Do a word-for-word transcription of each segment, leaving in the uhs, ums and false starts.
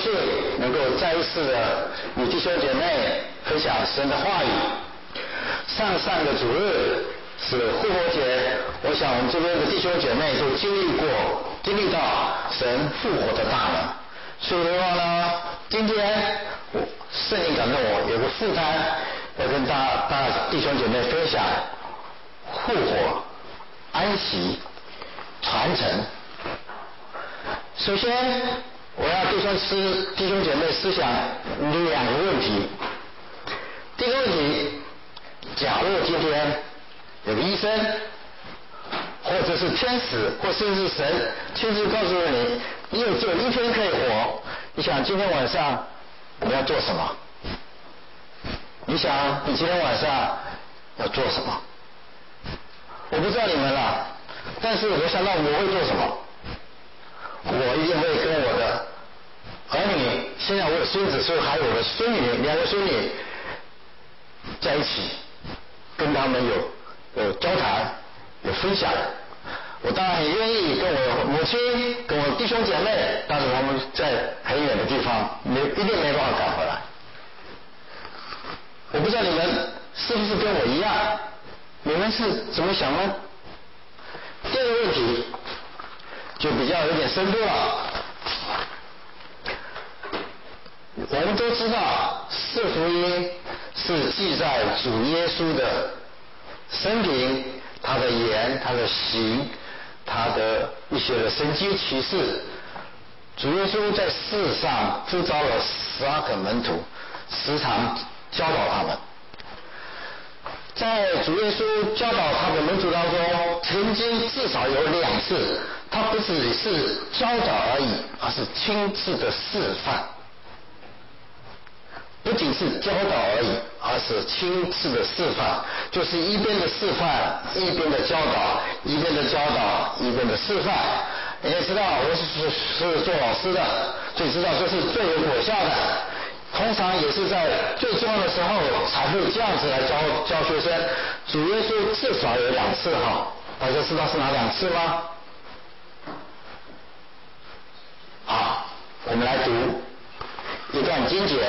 兴能够再一次的与弟兄姐妹分享神的话语。上上个主日是复活节，我想我们这边的弟兄姐妹都经历过经历到神复活的大能，所以的话呢，今天我圣灵感动我有个负担要跟大大弟兄姐妹分享复活、安息、传承。首先我要弟兄思弟兄姐妹思想两个问题。第一个问题，假如今天有个医生或者是天使或甚至是神亲自告诉你，你有只有一天可以活，你想今天晚上你要做什么？你想你今天晚上要做什么？我不知道你们了，但是我想到我会做什么。我一定会跟我的儿女，现在我有孙子，所以还有我的孙女，两个孙女在一起，跟他们有有交谈，有分享。我当然很愿意跟我母亲、跟我弟兄姐妹，但是我们在很远的地方，没一定没办法赶回来。我不知道你们是不是跟我一样，你们是怎么想呢？第二个问题就比较有点深度了。我们都知道四福音是记载主耶稣的生平，他的言，他的行，他的一些的神迹奇事。主耶稣在世上呼召了十二个门徒，时常教导他们。在主耶稣教导他的门徒当中，曾经至少有两次，他不只是教导而已，而是亲自的示范。不仅是教导而已，而是亲自的示范，就是一边的示范，一边的教导，一边的教导，一边的示范。你也知道，我是是做老师的，所以知道这是最有果效的。通常也是在最重要的时候才会这样子来教教学生。主耶稣至少有两次哈，大家知道是哪两次吗？好，我们来读一段经节，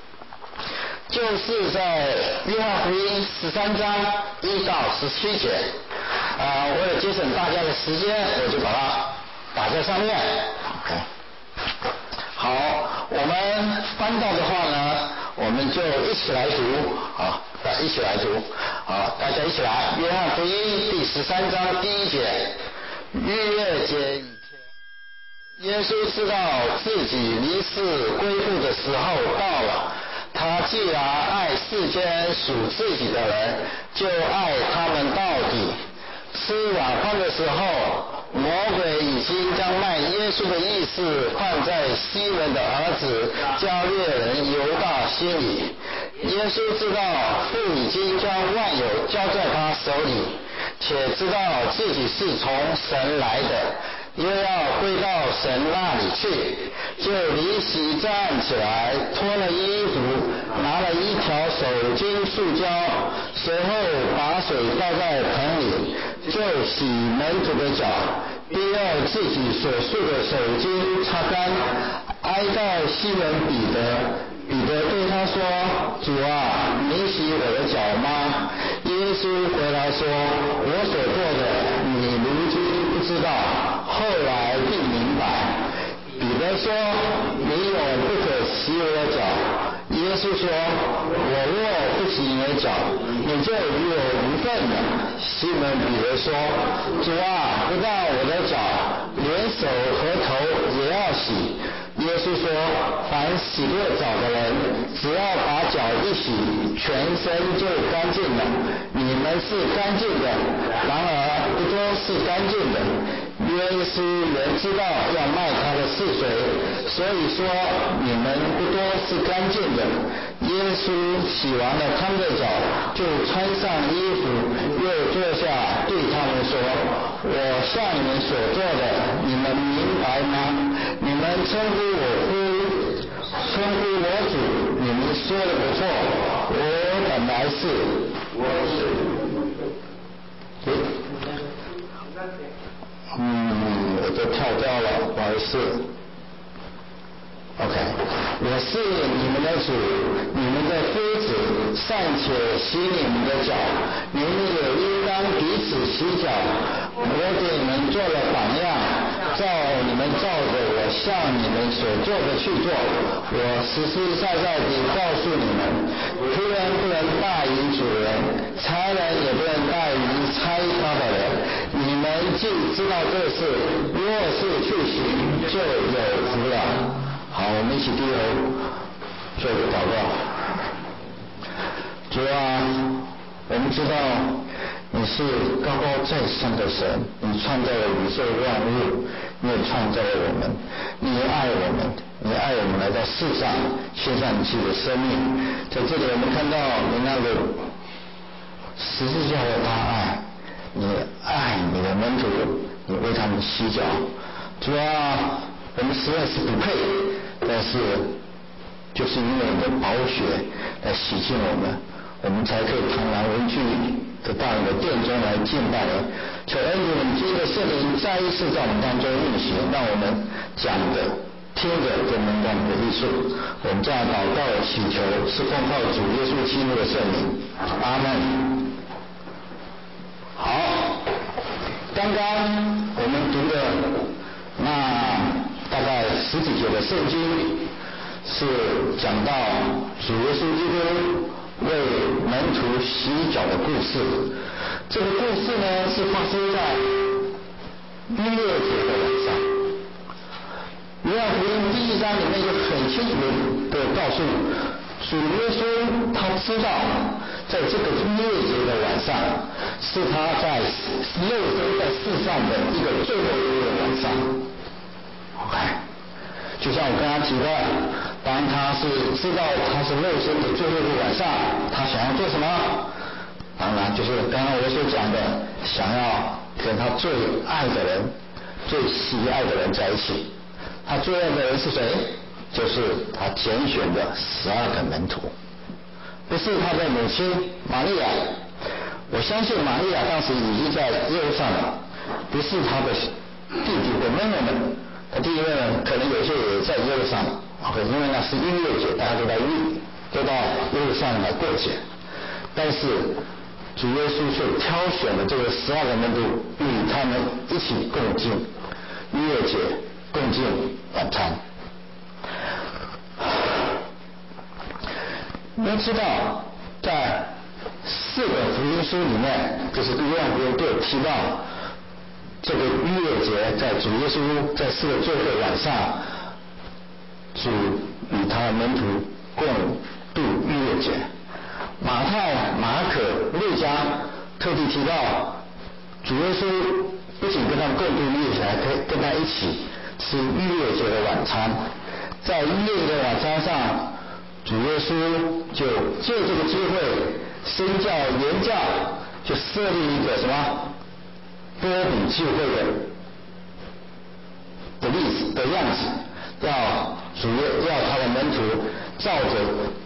就是在约翰福音十三章一到十七节。啊、呃，为了节省大家的时间，我就把它打在上面。OK。好，我们翻到的话呢，我们就一起来读啊，一起来读啊，大家一起来。约翰福音第十三章第一节，逾越节以前，耶稣知道自己离世归父的时候到了。他既然爱世间属自己的人，就爱他们到底。吃晚饭的时候，魔鬼已经将卖耶稣的意思放在西门的儿子加略人犹大心里。耶稣知道父已经将万有交在他手里，且知道自己是从神来的，又要归到神那里去，就离席站起来，脱了衣服，拿了一条手巾束胶，随后把水倒在盆里，就洗门徒的脚，并用自己所束的手巾擦干，挨到西门彼得。彼得对他说：主啊，你洗我的脚吗？耶稣回答说：我所做的，你如今不知道，后来必明白。彼得说：你永不可洗我的脚。耶稣说：我若不洗你的脚，你就与我无份了。西门彼得说：主啊，不但我的脚，连手和头也要洗。耶稣说：凡洗过澡的人，只要把脚一洗，全身就干净了。你们是干净的，然而不都是干净的。耶稣原知道要卖他的是谁，所以说你们不多是干净的。耶稣洗完了他们的脚，就穿上衣服，又坐下对他们说：我向你们所做的，你们明白吗？你们称呼我夫，称呼我主，你们说的不错。我本来是，我是，嗯，我都跳掉了，不好意思。 OK， 我是你们的主，你们的夫子，尚且洗你们的脚，你们也应当彼此洗脚。我给你们做了榜样，照你们照着我向你们所做的去做。我实实在在地告诉你们，仆人不能大于主人，差人也不能大于差他的人。你们既知道这事，若是去行，就有福了。好，我们一起低头做一个祷告。主啊，我们知道你是高高在上的神，你创造了宇宙万物，你也创造了我们，你也爱我们，你爱我们来到世上，献上你自己的生命。在这里我们看到你那个十字架的大爱，你爱你的门徒，你为他们洗脚。主啊，我们实在是不配，但是就是因为你的宝血来洗净我们，我们才可以堂然无惧的到你的殿中来敬拜你。求恩主你今天的圣灵再一次在我们当中运行，让我们讲的听着都能让你的益处。我们这样祷告祈求，是奉靠主耶稣基督的圣名，阿门。好，刚刚我们读的那大概十几节的圣经，是讲到主耶稣基督为门徒洗脚的故事。这个故事呢，是发生在逾越节的晚上。约翰福音第一章里面就很清楚的告诉主耶稣，他知道在这个逾越节的晚上，是他在肉身在世上的一个最后一个晚上。OK， 就像我刚刚提的，当他是知道他是肉身的最后一个晚上，他想要做什么？当然就是刚刚我所讲的，想要跟他最爱的人、最喜爱的人在一起。他最爱的人是谁？就是他拣选的十二个门徒，不是他的母亲玛利亚。我相信玛利亚当时已经在耶路撒冷，不是他的弟弟或妹妹们。他弟弟妹妹可能有些也在耶路撒冷，因为那是逾越节，大家都在逾都到耶路撒冷来过节。但是主耶稣却挑选了这个十二个门徒，与他们一起共进逾越节，共进晚餐。你要知道，在四个福音书里面，就是约翰福音都有提到这个逾越节，在主耶稣在四个最后晚上，主与他的门徒共度逾越节。马太、马可、路加特地提到，主耶稣不仅跟他们共度逾越节，还可以跟他一起吃逾越节的晚餐。在逾越节的晚餐上，主耶稣就借这个机会身教言教，就设立一个什么波比聚会的的例子的样子，要主耶要他的门徒照着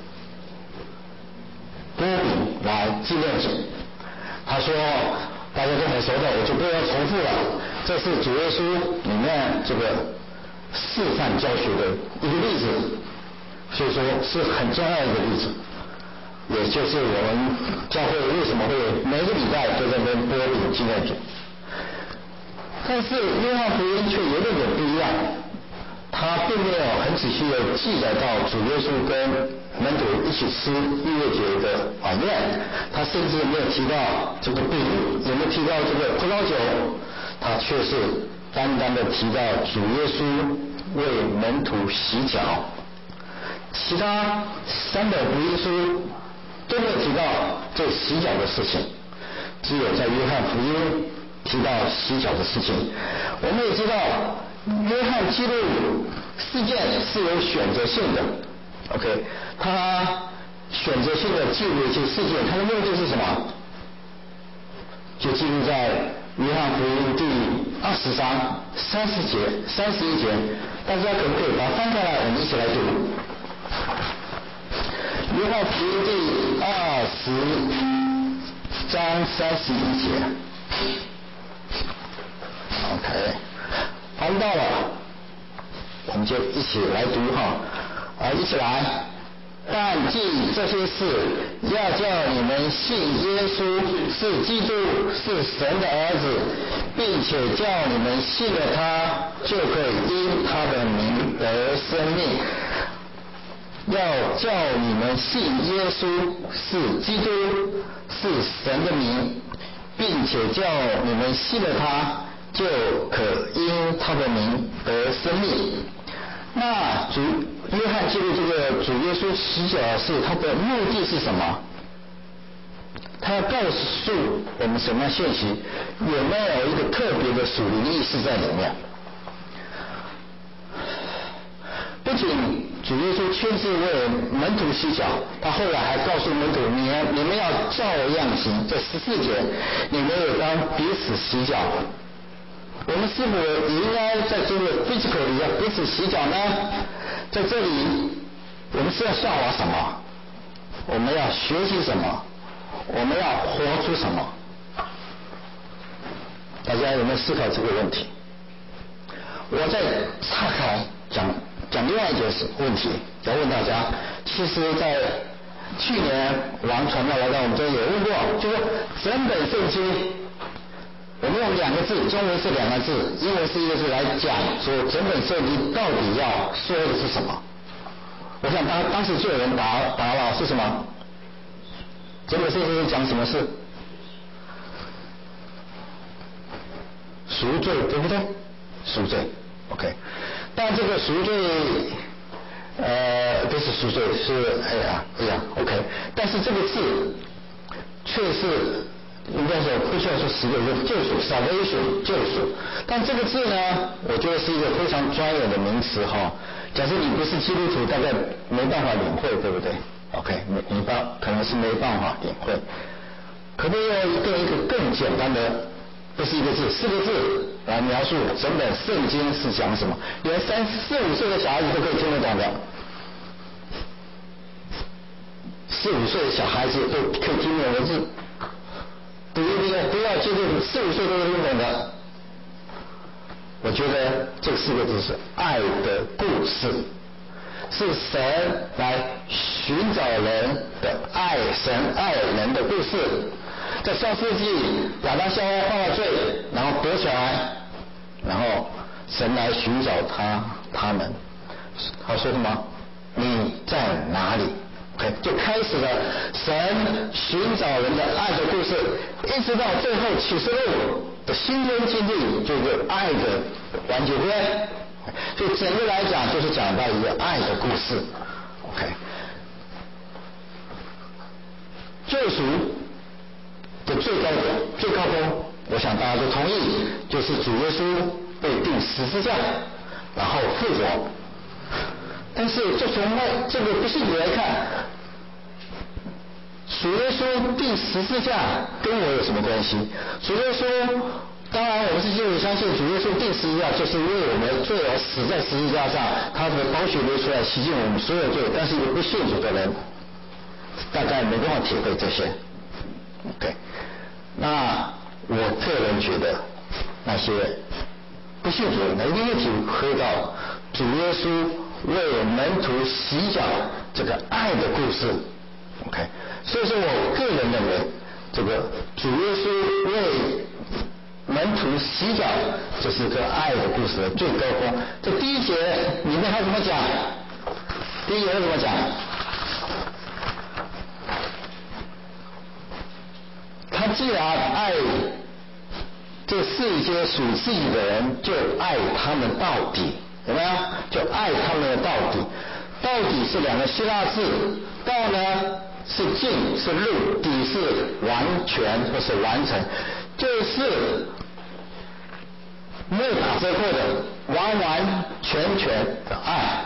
波比来纪念主。他说大家都很熟的，我就不要重复了，这是主耶稣里面这个示范教学的一个例子，所以说是很重要的一个例子，也就是我们教会为什么会每个礼拜都在跟波比纪念主。但是约翰福音却有点点不一样，他并没有很仔细的记载到主耶稣跟门徒一起吃逾越节的晚宴，他甚至没有提到这个饼，也没有提到这个葡萄酒，他却是单单的提到主耶稣为门徒洗脚。其他三本福音书都没有提到这洗脚的事情，只有在约翰福音提到洗脚的事情。我们也知道约翰记录事件是有选择性的 OK， 他选择性的记录一些事件，他的目的是什么？就记录在约翰福音第二十章三十节三十一节，大家可不可以把它翻开来，我们一起来读约翰福音第二十章三十一节。 OK， 翻到了，我我们就一起来读哈，啊，一起来。但记这些事，要叫你们信耶稣是基督，是神的儿子，并且叫你们信了他，就可以因他的名得生命。要叫你们信耶稣是基督，是神的名，并且叫你们信了他，就可因他的名得生命。那主约翰记录这个主耶稣洗脚的事，他的目的是什么？他要告诉我们什么样信息？有没有一个特别的属灵意识在里面？不仅主耶稣亲自为门徒洗脚，他后来还告诉门徒：你们你们要照样行。这十四节，你们也当彼此洗脚。我们是否也应该在这个 physical 里要彼此洗脚呢？在这里，我们是要效法什么？我们要学习什么？我们要活出什么？大家有没有思考这个问题？我再岔开讲讲另外一件问题，要问大家，其实在去年王传道来到我们这里有问过，就说整本圣经，我们用两个字，中文是两个字，英文是一个字来讲，说整本圣经到底要说的是什么？我想当当时就有人答答了是什么？整本圣经讲什么事？赎罪，对不对？赎罪 ，OK。但这个赎罪，呃，不是赎罪，是哎呀，哎呀 ，OK。但是这个字却是应该说不需要说十个字，救赎 ，salvation， 救赎。但这个字呢，我觉得是一个非常专有的名词哈。假设你不是基督徒，大概没办法领会，对不对 ？OK， 没没办，可能是没办法领会。可不可以用一个一个更简单的？不是一个字，四个字来描述整本圣经是讲什么，连三四五岁的小孩子都可以听得懂的。四五岁的小孩子都可以听懂的字，不一定要不要记住四五岁都能听懂的。我觉得这四个字是爱的故事，是神来寻找人的爱，神爱人的故事。在创世纪，亚当夏娃犯了罪，然后躲起来，然后神来寻找他他们。他说什么？你在哪里 ？OK， 就开始了神寻找人的爱的故事，一直到最后启示录的新天经历，就是爱的完结篇。所以整个来讲，就是讲到一个爱的故事。OK， 救赎的最高点、最高峰，我想大家都同意，就是主耶稣被钉十字架，然后复活。但是就从这个不信主来看，主耶稣钉十字架跟我有什么关系？主耶稣，当然我们是基督徒，相信主耶稣钉十字架就是为我们罪而死在十字架上，他的宝血流出来洗净我们所有罪。但是一个不信主的人，大概没办法体会这些。OK， 那我个人觉得，那些不信主的人一定会体会到主耶稣为门徒洗脚这个爱的故事。OK， 所以说我个人认为，这个主耶稣为门徒洗脚，这是个爱的故事的最高峰。这第一节里面他怎么讲？第一节他怎么讲？他既然爱这世界属自己的人，就爱他们到底，有没有？就爱他们的到底。到底是两个希腊字，到呢是尽是入，底是完全或是完成，就是没有打折扣的完完全全的爱。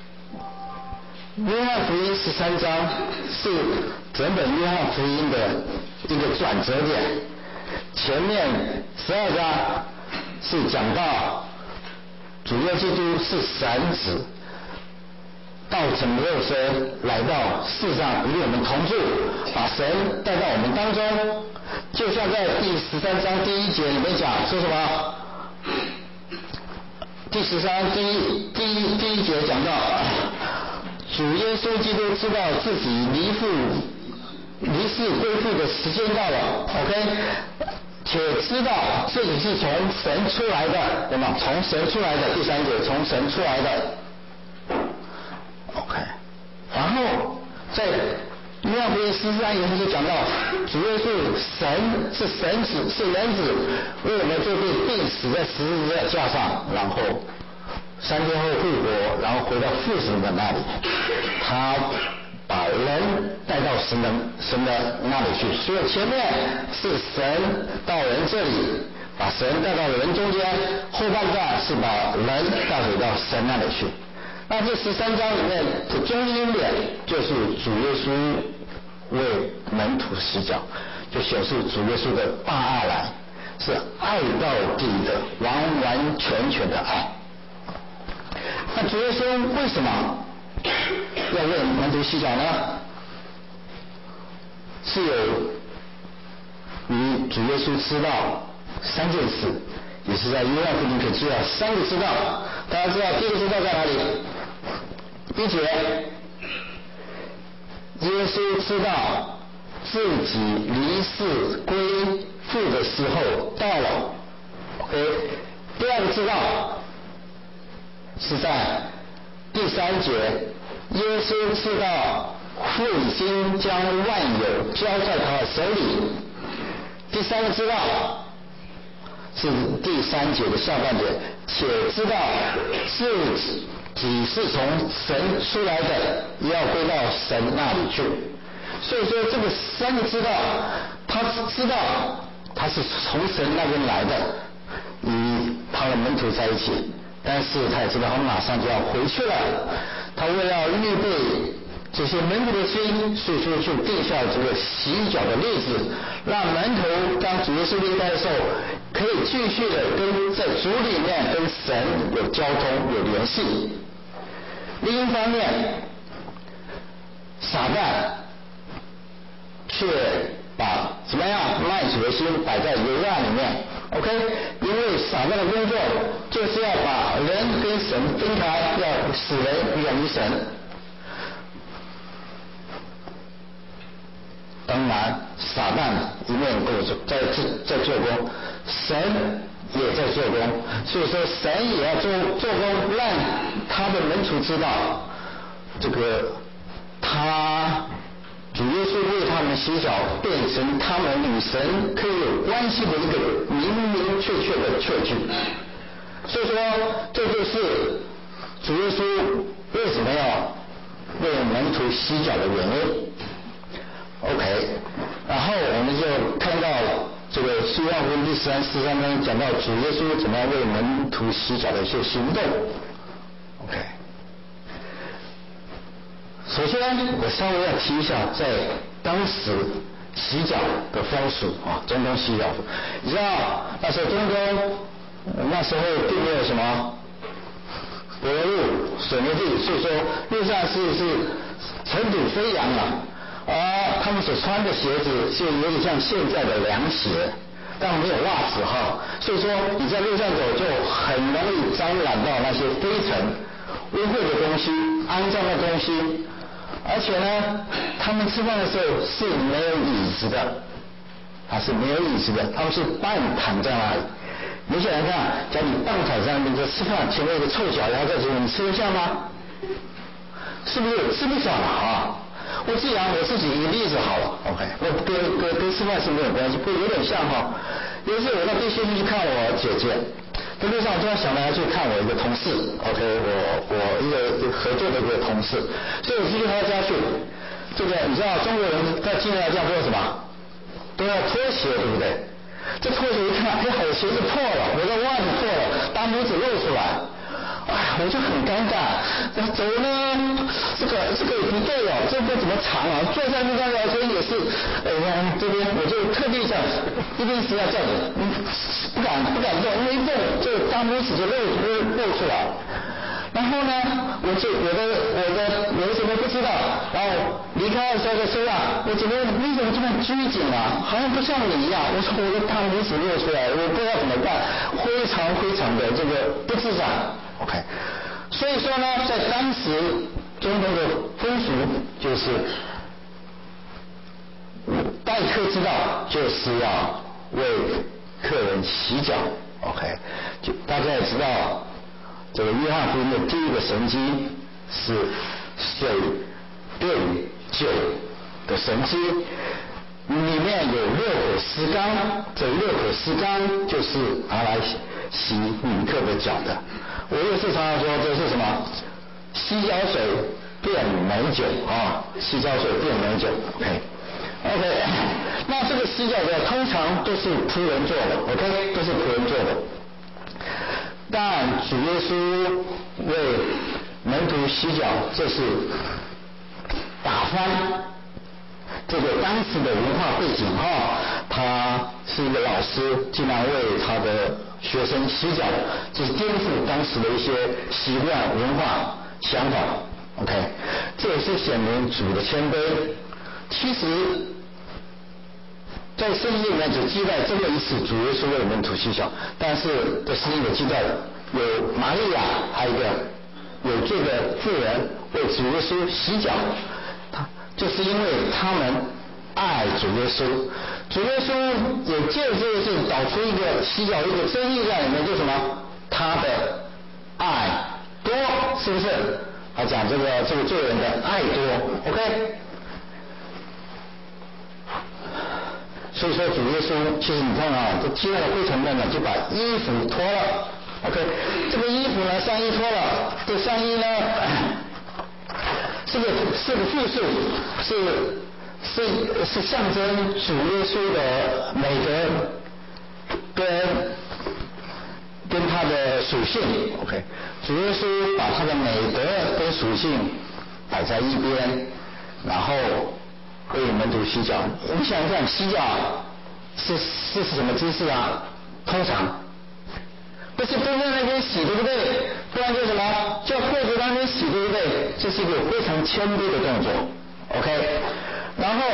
约翰福音十三章是整本约翰福音的一个转折点，前面十二章是讲到主耶稣基督是神子，道成肉身来到世上与我们同住，把神带到我们当中，就像在第十三章第一节里面讲说什么？ 第十三第一第一第一节讲到，主耶稣基督知道自己离父离世归父的时间到了 ，OK， 且知道自己是从神出来的，对吗？从神出来的，第三节从神出来的 ，OK， 然后在约翰福音十三节就讲到，主耶稣神是神子是人子，为我们这被病死在十字架上，然后三天后复活，然后回到父神的那里，他把人带到神的神的那里去。所以前面是神到人这里，把神带到人中间，后半段是把人带回到神那里去。那这十三章里面的中心点就是主耶稣为门徒洗脚，就显示主耶稣的大爱来，是爱到底的完完全全的爱。那主耶稣为什么要为门徒洗脚呢？是有与主耶稣知道三件事，也是在约翰福音可以知道三个知道。大家知道第一个知道在哪里？一节，耶稣知道自己离世归父的时候到了。OK， 第二个知道是在第三节，耶稣知道父已经将万有交在他的手里。第三个知道是第三节的下半节，且知道自己是从神出来的，要归到神那里去。所以说这个三个知道，他知道他是从神那边来的，与他的门徒在一起，但是他也知道他马上就要回去了，他为了预备这些门徒的心，所以说就定下这个洗脚的例子，让门徒当主耶稣离开的时候，可以继续的跟在主里面跟神有交通有联系。另一方面，撒旦却把怎么样卖主的心摆在犹大里面 ，OK？ 因为撒旦的工作就是要把人跟神分开，要使人远离神。当然，撒旦一面在在做工，神也在做工，所以说神也要做做工，让他的门徒知道，这个他主耶稣为他们洗脚，变成他们与神可以有关系的一个明明确确的确据。所以说，这就是主耶稣为什么要为门徒洗脚的原因。OK， 然后我们就看到这个约翰福音第十三、十三章讲到主耶稣怎么样为门徒洗脚的一些行动。OK， 首先我稍微要提一下，在当时洗脚的风俗啊，中东洗脚，你知道那时候中东那时候并没有什么柏油路、水泥地，所以说路上是是尘土飞扬了。而他们所穿的鞋子就有点像现在的凉鞋，但没有袜子哈，所以说你在路上走就很容易沾染到那些灰尘、污秽的东西、肮脏的东西。而且呢，他们吃饭的时候是没有椅子的，他是没有椅子的，他们是半躺在那里。你想想看，假如你半躺在那边在吃饭，前面有个臭脚丫在这里，你吃得下吗？是不是吃不下啊？我自己讲我自己一个例子好了 ，OK， 我跟跟跟吃饭是没有关系，不有点像哈。有一次我到必须去看我姐姐，在路上我突然想到要去看我一个同事 ，OK， 我我一个合作的一个同事，所以我去他家去。这个你知道中国人在进来家都要什么？都要脱鞋，对不对？这脱鞋一看，哎，我鞋子破了，我的袜子破了，大拇指露出来。哎，我就很尴尬，走呢，这个这个也不对哦，这个怎么藏啊？坐在那张聊天也是，哎呀，这边我就特地这样，一定是要这样子，嗯，不敢不敢动，因为一动这个大拇指就露露露出来。然后呢，我就我的我的我怎么不知道？然后离开的时候就说啊，我怎么你怎么这么拘谨啊？好像不像你一样。我说我的大拇指露出来，我不知道怎么办，非常非常的这个不自在。 OK， 所以说呢，在当时中国的风俗就是待客之道就是要为客人洗脚。OK， 就大家也知道，这个约翰福音的第一个神迹是水变酒的神迹，里面有六口石缸，这六口石缸就是拿来洗旅客的脚的。我也是常常说这是什么？洗脚水变美酒啊，洗脚水变美酒。OK OK， 那这个洗脚的通常都是仆人做的 ，OK， 都是仆人做的。但主耶稣为门徒洗脚，这是打翻这个当时的文化背景哈，他是一个老师，竟然为他的学生洗脚，这是颠覆当时的一些习惯、文化、想法。OK， 这也是显明主的谦卑。其实，在圣经里面只记载这么一次主耶稣为门徒洗脚，但是在圣经里记载有玛利亚，还有一个有这个妇人为主耶稣洗脚，他就是因为他们爱主耶稣。主耶稣也借这个事导出一个洗脚一个真义在里面，就是什么？他的爱多，是不是？啊，讲这个这个罪人的爱多 ，OK。所以说主耶稣，其实你看啊，这接了灰尘的呢，就把衣服脱了 ，OK， 这个衣服呢，上衣脱了，这上衣呢，是个是个复数，是是是象征主耶稣的美德跟跟他的属性 ，OK， 主耶稣把他的美德跟属性摆在一边，然后为门徒洗脚。你想想，洗脚是是是什么姿势啊？通常不是蹲在那边洗，对不对？不然就什么叫跪在那边洗，对不对？这是一个非常谦卑的动作 ，OK。然后，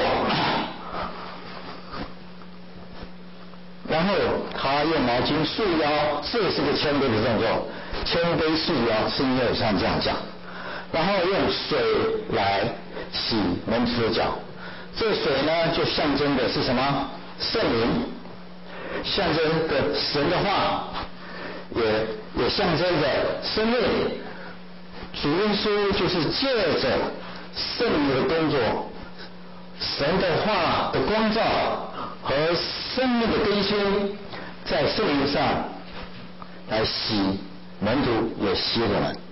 然后他用毛巾束腰，这也是个谦卑的动作。谦卑束腰是因为像这样讲，然后用水来洗门徒的脚。这水呢，就象征的是什么？圣灵，象征的神的话，也也象征着生命。主耶稣就是借着圣灵的工作，神的话的光照和生命的更新，在圣灵上来洗门徒，也洗我们。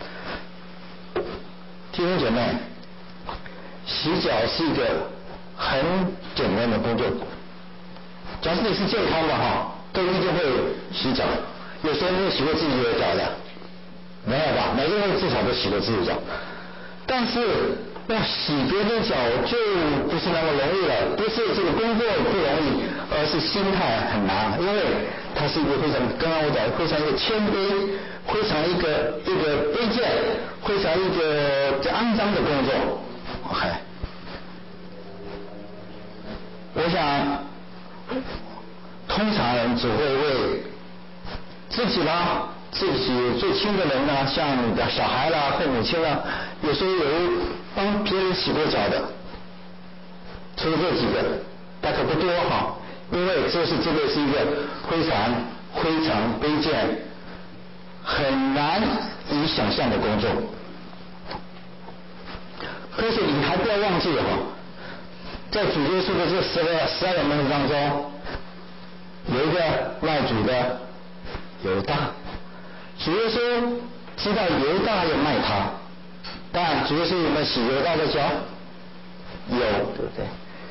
弟兄姐妹，洗脚是一个很简单的工作。假设你是健康的哈，都一定会洗脚。有些人没有洗过自己的脚的，没有吧？每个人至少都洗过自己的脚。但是要洗别人的脚就不是那么容易了，不是这个工作不容易，而是心态很难，因为它是一个非常，刚刚我讲非常一个谦卑，非常一个一个卑贱，非常一个肮脏的工作。OK。我想，通常人只会为自己啦、自己最亲的人啦，像你的小孩啦、父母亲啦，有时候有帮别人洗过脚的，除了这几个，大概不多哈，因为这是这个是一个非常非常卑贱、很难以想象的工作。可是你还不要忘记哈。在主耶稣的这十个十二个门徒当中，有一个卖主的犹大。主耶稣知道犹大要卖他，但主耶稣有没有洗犹大的脚？有，对不对？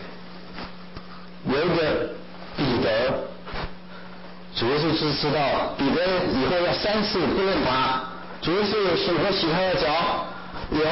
有一个彼得，主耶稣是知道彼得以后要三次不认他，主耶稣有洗没洗他的脚？有。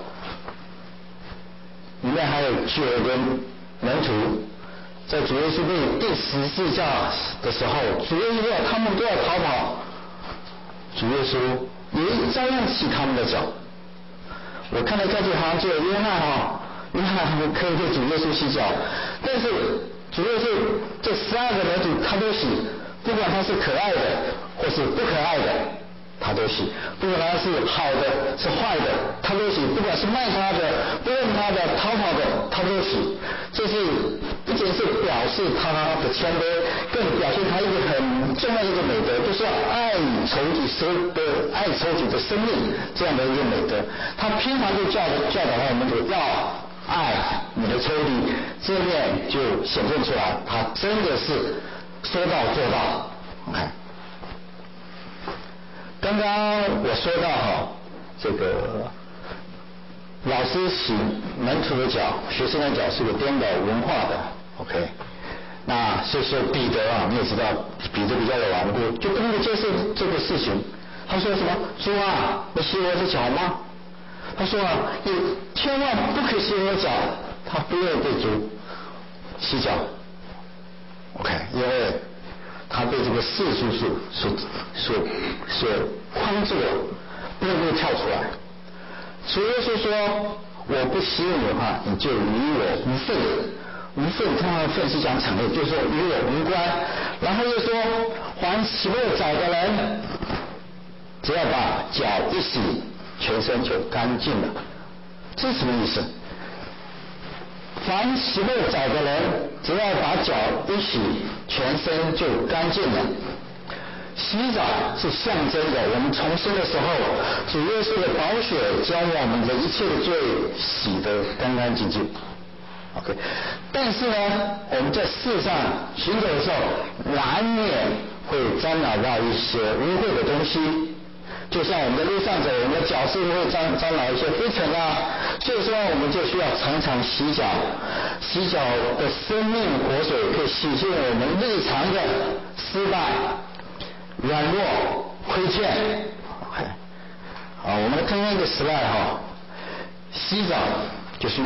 里面还有九个门徒，在主耶稣被钉十字架的时候，主耶稣要他们都要逃跑，主耶稣也照样洗他们的脚。我看来看去好像只有约翰哈，约翰可以对主耶稣洗脚，但是主耶稣这十二个门徒他都洗，不管他是可爱的或是不可爱的，他他都洗；不管他是好的是坏的，他都洗；不管是卖他的、不问他的、讨好的，他都洗。这是不仅是表示他的谦卑，更表现他一个很重要的一个美德，就是要爱仇敌生的爱仇敌的生命这样的一个美德。他平常就教教导我们要爱你的仇敌，这面就显现出来，他真的是说到做到。OK， 刚刚我说到哈，这个老师洗门徒的脚、学生的脚是个颠倒文化的。OK， 那所以说彼得啊，你也知道，彼得比较有顽固，就不能够接受这个事情。他说什么？主啊，你洗我的脚吗？他说啊，你千万不可洗我的脚。他不愿意被主洗脚。OK， 因为他被这个世俗所所所所框住了，不能够跳出来。主耶稣说：“我不洗你的话，你就与我无份。无份，通常份是讲产业，就是说与我无关。”然后又说：“凡洗过澡的人，只要把脚一洗，全身就干净了。”这是什么意思？凡洗过澡的人，只要把脚一洗，全身就干净了。洗澡是象征的，我们重生的时候，主耶稣的宝血将我们的一切的罪洗得干干净净。OK， 但是呢，我们在世上行走的时候，难免会沾染到一些污秽的东西。就像我们的路上走，我们的脚是会沾沾染一些灰尘啊，所以说我们就需要常常洗脚。洗脚的生命活水可以洗净我们日常的失败、软弱、亏欠。OK， 好，我们来看看一个slide哈，洗澡就是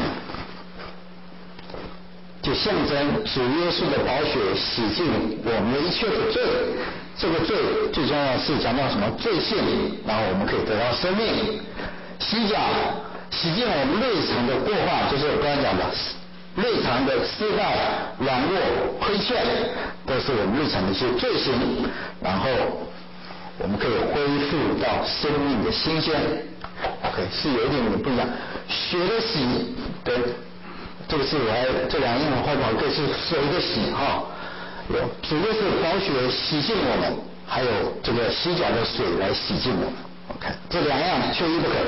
就象征主耶稣的宝血洗净我们的一切的罪。这个罪最重要是讲到什么？罪性，然后我们可以得到生命。洗脚洗净我们日常的过犯，就是我刚才讲的日常的失败、软弱、亏欠，都是我们日常的一些罪行，然后我们可以恢复到生命的新鲜。OK， 是有一点点不一样。血的洗的这个字我还这两个英文话不好，可以是手的洗哈。主要是宝血洗净我们，还有这个洗脚的水来洗净我们。OK， 这两样缺一不可。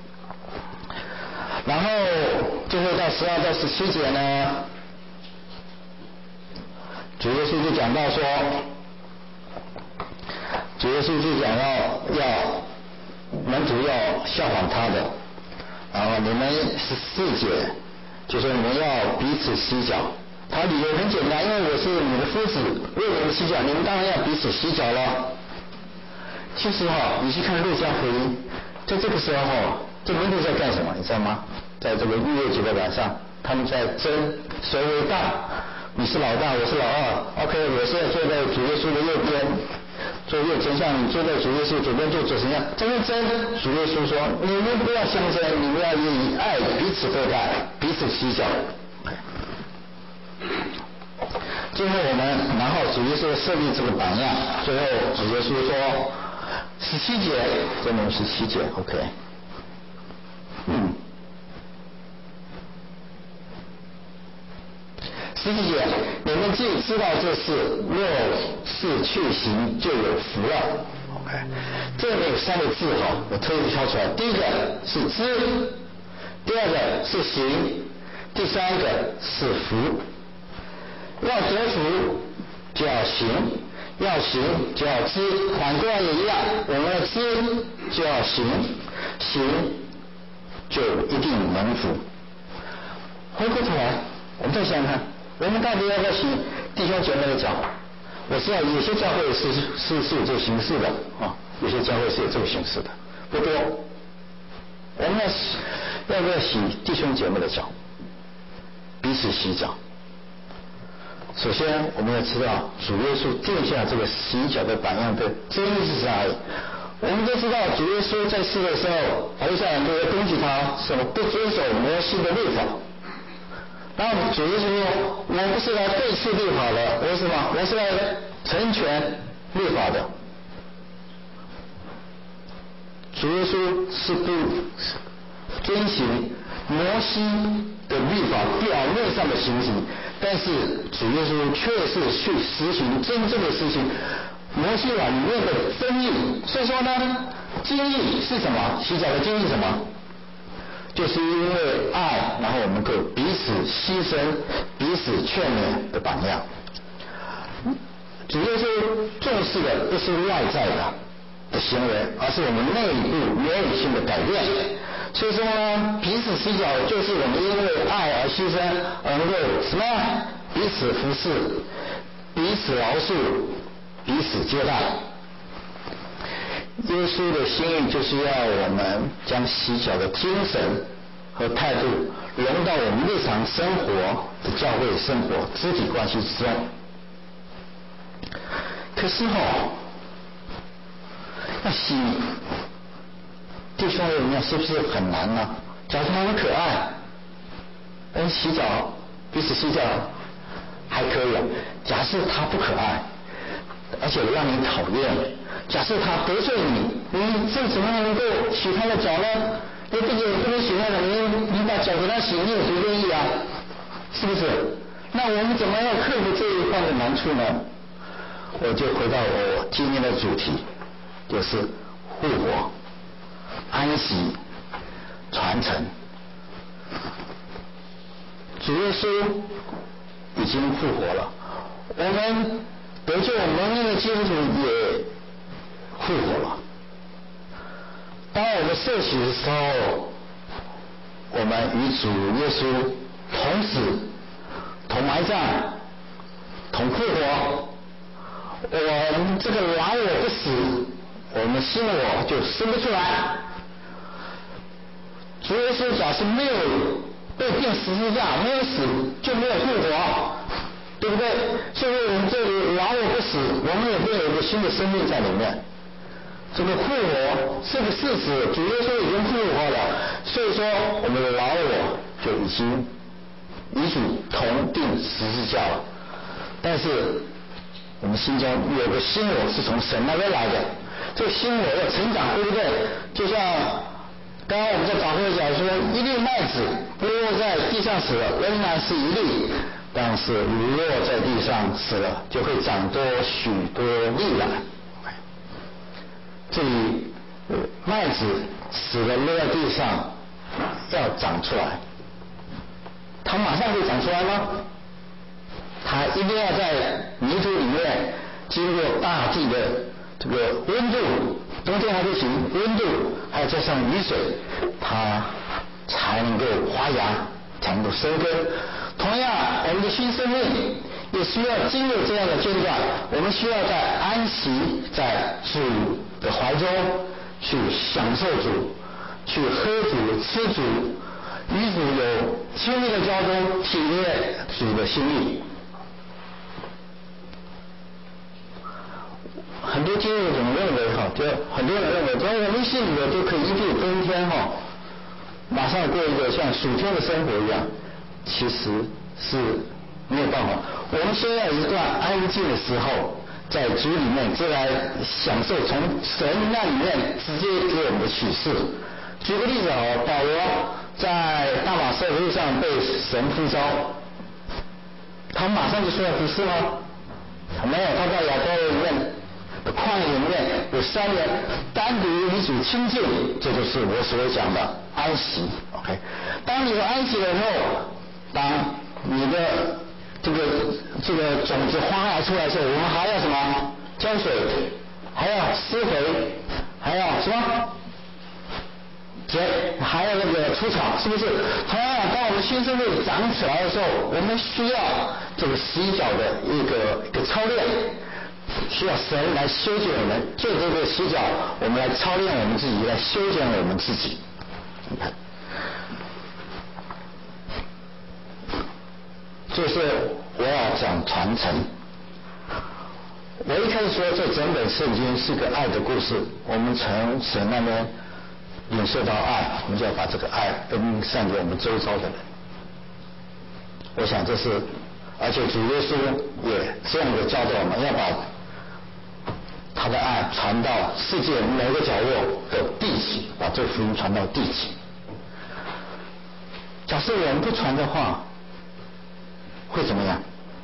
然后最后到十二到十七节呢，主耶稣就讲到说，主耶稣就讲到要门徒要效仿他的，然后你们十四节就说你们要彼此洗脚。他理由很简单，因为我是你的夫子，为你们洗脚，你们当然要彼此洗脚了。其实哈，你去看路加福音，在这个时候哈，这门徒在干什么？你知道吗？在这个逾越节的晚上，他们在争谁为大。你是老大，我是老二。OK， 我是要坐在主耶稣的右边，做右丞相，你坐在主耶稣左边做左丞相。争争，主耶稣说：你们不要相争，你们要以爱彼此对待，彼此洗脚。最后我们，然后主耶稣设立这个榜样，最后主耶稣说十七节，这门十七节 ，OK， 嗯，十七节，你们既知道这事，若是去行，就有福了。OK， 这里有三个字哈，我特意挑出来，第一个是知，第二个是行，第三个是福。要得福就要行，要行就要知，反过来也一样，我们要知就要行，行就一定能福。回过头来，我们再想想看，我们到底要不要洗弟兄姐妹的脚？我知道有些教会是是是有这个形式的啊，有些教会是有这个形式的，不多。我们要洗，要不要洗弟兄姐妹的脚？彼此洗脚。首先我们要知道主耶稣定下这个洗脚的榜样的真意是啥？我们都知道主耶稣在世的时候，法利赛人都要攻击他什么不遵守摩西的律法。然后主耶稣说：我不是来背弃律法的，我是什么？我是来成全律法的。 主耶稣是不遵循摩西的律法表面上的情形，但是主耶稣却是去实行真正的事情，摩西法里面的真义。所以说呢，经义是什么？洗脚的经义是什么？就是因为爱，然后我们可彼此牺牲、彼此劝勉的榜样。主耶稣重视的不是外在的的行为，而是我们内部原理性的改变。所以说呢，彼此洗脚就是我们因为爱而牺牲，而能够什么彼此服侍、彼此饶恕、彼此接待。耶稣的心意就是要我们将洗脚的精神和态度融到我们日常生活的教会生活、肢体关系之中。可是哈、哦，要洗弟兄姊妹是不是很难呢？假如他很可爱，但洗脚彼此洗脚还可以啊。假设他不可爱，而且让你讨厌，假设他得罪你，你这怎么能够洗他的脚呢？你不仅不能洗他的，你你把脚给他洗，你也不愿意啊，是不是？那我们怎么样克服这一方的难处呢？我就回到我今天的主题，就是复活、安息、传承。主耶稣已经复活了，我们得救蒙恩的基督徒也复活了。当我们受洗的时候，我们与主耶稣同死、同埋葬、同复活。我们这个老我不死，我们新我就生不出来。主耶稣假设没有被钉十字架，没有死就没有复活，对不对？所以我们这里老我不死，我们也会有一个新的生命在里面。这个复活这个事实，主耶稣已经复活了，所以说我们的老我就已经与主同钉十字架了。但是我们心中有个新我是从神那边来的，这个新我要成长，对不对？就像刚刚我们在讲会讲说，一粒麦子落在地上死了，仍然是一粒；但是落在地上死了，就会长多许多粒来。这里麦子死了落在地上，要长出来，它马上会长出来吗？它一定要在泥土里面经过大地的这个温度，冬天还不行，温度还要加上雨水，它才能够发芽，才能够生根。同样，我们的新生命也需要经过这样的阶段，我们需要在安息在主的怀中，去享受主，去喝主、吃主，与主有亲密的交通，体验主的心意。很多经验怎么认为哈？就很多人认为，只要我们信主就可以一步登天哈，马上过一个像属天的生活一样，其实是没有办法。我们先要一段安静的时候，在主里面，再来享受从神那里面直接给我们的启示。举个例子啊，保罗在大马色路上被神呼召，他马上就出来服侍吗？他没有，他在亚伯里面。旷野里面有三年单独与主亲近，这就是我所讲的安息。 OK， 当你有安息了以后，当你的这个这个种子发芽出来的时候，我们还要什么？浇水，还要施肥，还要什么？结，还有那个除草，是不是？同样，当我们新生命长起来的时候，我们需要这个洗脚的一个一个操练。需要神来修剪我们，借这个洗脚，我们来操练我们自己，来修剪我们自己。你看，就是我要讲传承。我一开始说，这整本圣经是个爱的故事，我们从神那边领受到爱，我们就要把这个爱分散给我们周遭的人。我想这是，而且主耶稣也这样的教导我们，要把他的爱传到世界每个角落的地极，把这福音传到地极。假设我们不传的话，会怎么样？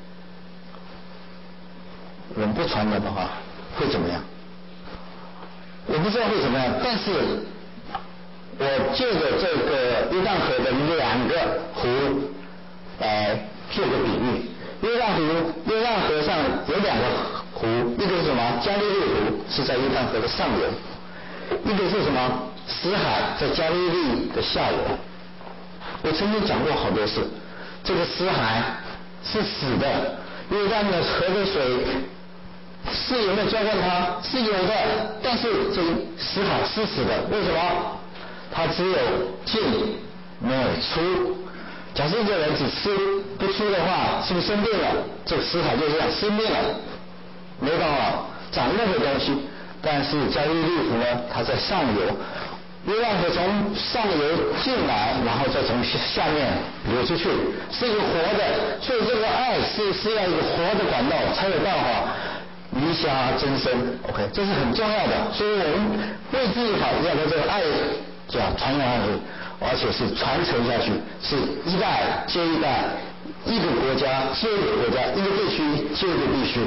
我们不传的话会怎么样？我不知道会怎么样，但是我借着这个约旦河的两个湖来做个比喻。约旦湖，约旦河上有两个湖，一个是什么？加利利湖，是在约旦河的上游；一个是什么？死海，在加利利的下游。我曾经讲过好多次，这个死海是死的，约旦的河的水是有没有浇灌它？是有的，但是这个死海是死的，为什么？它只有进没有出。假设一个人只吃不出的话，是不是生病了？这个死海就这样生病了，没办法长任何东西。但是加利利湖呢，它在上游，约旦河从上游进来，然后再从下面流出去，是一个活的。所以这个爱是是要一个活的管道，才有办法离瞎增生。OK， 这是很重要的。所以我们为自己好，要把这个爱这样传扬下去，而且是传承下去，是一代接一代，一个国家接一个国家，一个地区接一个地区。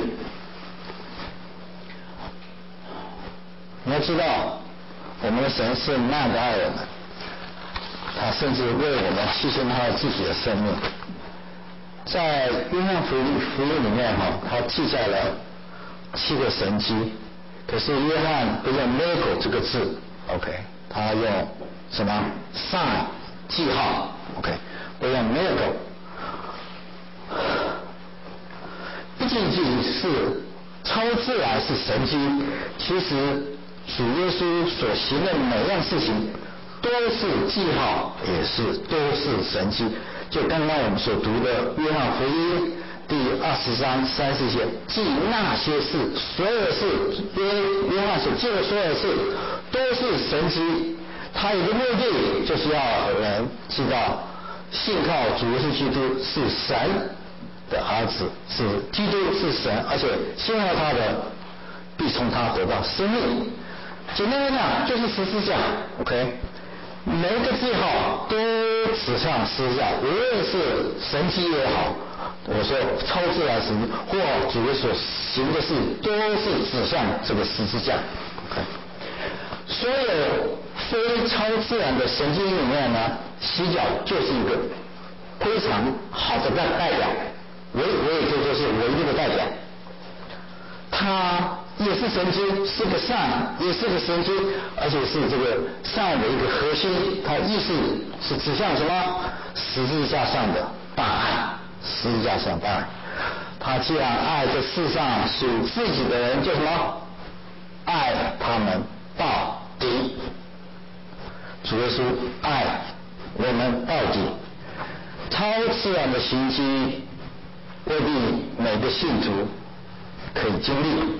你要知道，我们的神是那样的爱我们，他甚至为我们牺牲他自己的生命。在约翰福音福音里面哈，他记载了七个神迹，可是约翰不用 miracle 这个字 ，OK， 他用什么 sign 记号 ，OK， 不用 miracle， 不仅仅是超自然是神迹，其实主耶稣所行的每样事情都是记号，也是都是神迹。就刚刚我们所读的约翰福音第二十章三十节，记那些事，所有事，约约翰所记的所有事都是神迹。他有个目的，就是要人知道信靠主耶稣基督是神的儿子，是基督是神，而且信靠他的必从他得到生命。简单来讲，就是十字架 ，OK。每一个记号都指向十字架，无论是神迹也好，我说超自然神迹或主耶稣所行的事，都是指向这个十字架。OK， 所有非超自然的神迹里面呢，洗脚就是一个非常好的代代表，我我也可以说是唯一的代表。它也是神经，是个善，也是个神经，而且是这个善的一个核心。它意思是指向什么？十字架上的大爱，十字架上大爱。他既然爱这世上属自己的人，就什么？爱他们到底。主耶稣爱我们到底。超自然的行迹未必每个信徒可以经历，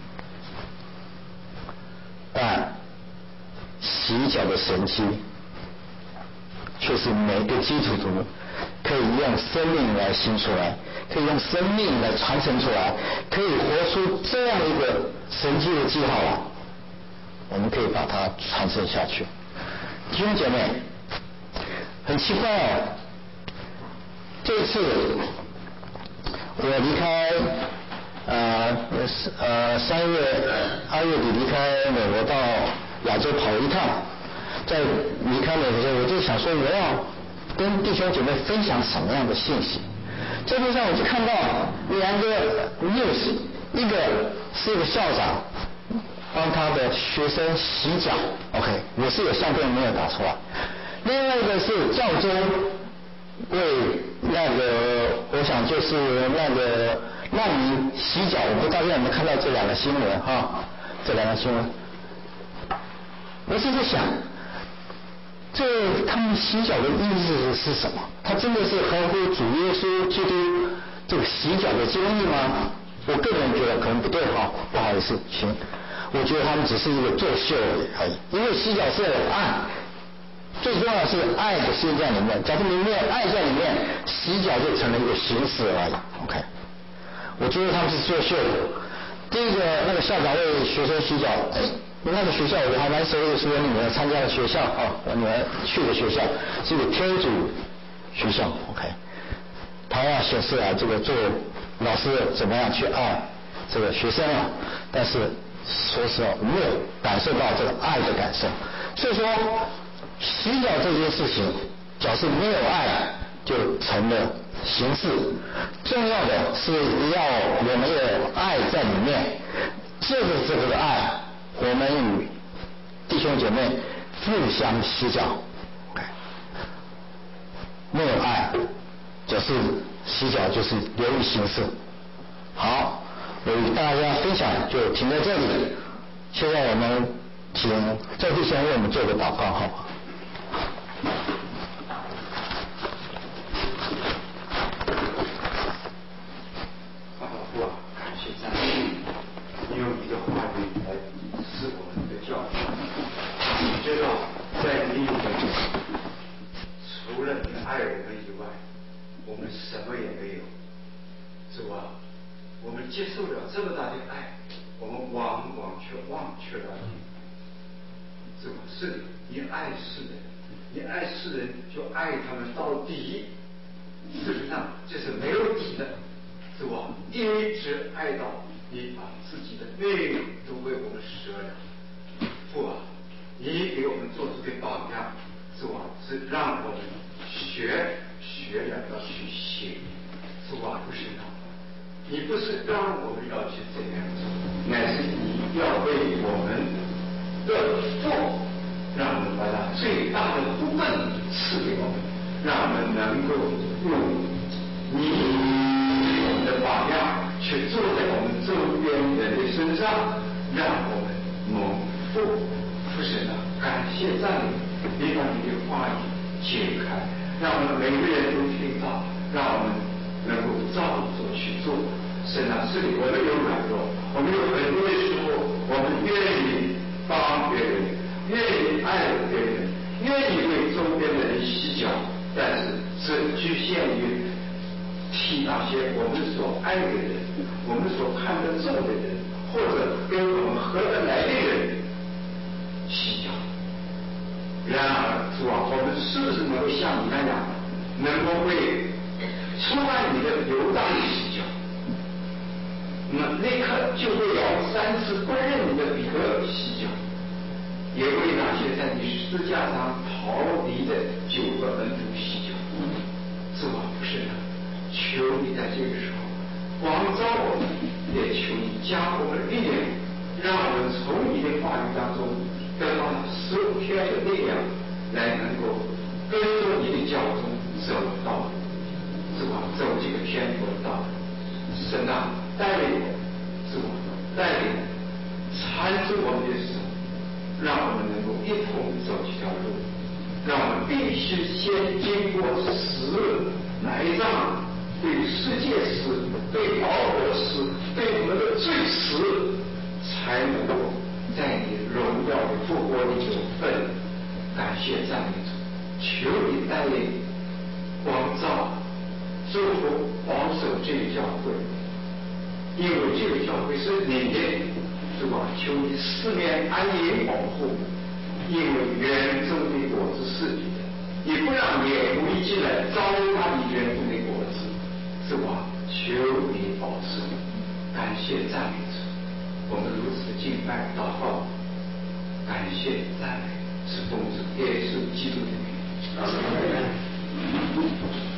但洗脚的神迹却是每个基督徒可以用生命来行出来，可以用生命来传承出来，可以活出这样一个神迹的记号来，我们可以把它传承下去。弟兄姐妹，很奇怪哦，这次我离开呃呃三月二月底离开美国到亚洲跑一趟，在离开美国的时候，我就想说我要跟弟兄姐妹分享什么样的信息。这路上我就看到两个 news， 一个是一个校长帮他的学生洗脚 ，OK， 我是有相片没有打出来。另外一个是教宗为那个，我想就是那个难民洗脚，我不知道大家有没有看到这两个新闻哈？这两个新闻，我是在想，这他们洗脚的意思是什么？他真的是合乎主耶稣基督这个洗脚的教义吗？我个人觉得可能不对哈，不好意思，请，我觉得他们只是一个作秀而已，因为洗脚是有爱。最重要的是爱的心在里面，假如里面爱在里面，洗脚就成了一个形式而已。OK， 我觉得他们是作秀的， 第一个那个校长为学生洗脚，哎，那个学校我还蛮熟的，是我女儿参加的学校啊，我女儿去的学校是一个天主学校 ，OK。他要显示啊，这个做老师怎么样去爱这个学生啊，但是说实话没有感受到这个爱的感受，所以说洗脚这件事情，假设没有爱就成了形式，重要的是要我们有爱在里面，借着这个爱，我们与弟兄姐妹互相洗脚，没有爱就是洗脚就是流于形式。好，我与大家分享就停在这里。现在我们请赵弟兄为我们做个祷告，好吗？ 好，父啊，感谢赞美你，你用你的话语来赐我们的教训。你知道，在你里面，除了你爱我们以外，我们什么也没有。主啊，我们接受了这么大的爱，我们往往却忘却了你。主啊，是你爱世人，你爱世人就爱他们到底。事实上，这是没有底的。主啊，一直爱到你把自己的命都为我们舍了。父啊，你给我们做出的榜样，主啊，是让我们学学了要去行。主啊，不是的，你不是让我们要去这样做，乃是你要为我们的父，让我们把它最大的福分赐给我们，让我们能够用你给我们的榜样去做在我们周边人的身上，让我们蒙福。父神啊，感谢赞美你，把你的话语解开，让我们每个人都听到，让我们能够照着去做。神啊，是你，我们有软弱，我们有很多的时候，我们愿意帮别人，愿意爱别人，愿意为周边的人洗脚，但是只局限于替那些我们所爱的人，我们所看得重的人，或者跟我们合得来的人洗脚。然而，主啊，我们是不是能够像你那样，能够为出卖你的犹大人洗脚？那么立刻就会有三次不认你的彼得洗脚，也为那些在你十字架上逃离的九个门徒洗脚。主啊，不是的，求你在这个时候光照我们，也求你加我们力量，让我们从你的话语当中得到十五天的力量，来能够跟着你的脚中走到主啊，走这个天国的道路。神啊，带领我，主啊，带领缠住我们的手，让我们能够一同走这条路。让我们必须先经过死埋葬，对世界死，对保罗死，对我们的罪死，才能够在你荣耀的复活里有份。感谢赞美主，求你带领光照祝福保守这个教会，因为这个教会是你的，是吧？求你四面安营保护，因为园中的果子是你的，你不让野狐狸进来糟蹋你园中的果子，是吧？求你保持，感谢赞美主，我们如此敬拜祷告，感谢赞美是奉主耶稣基督的名。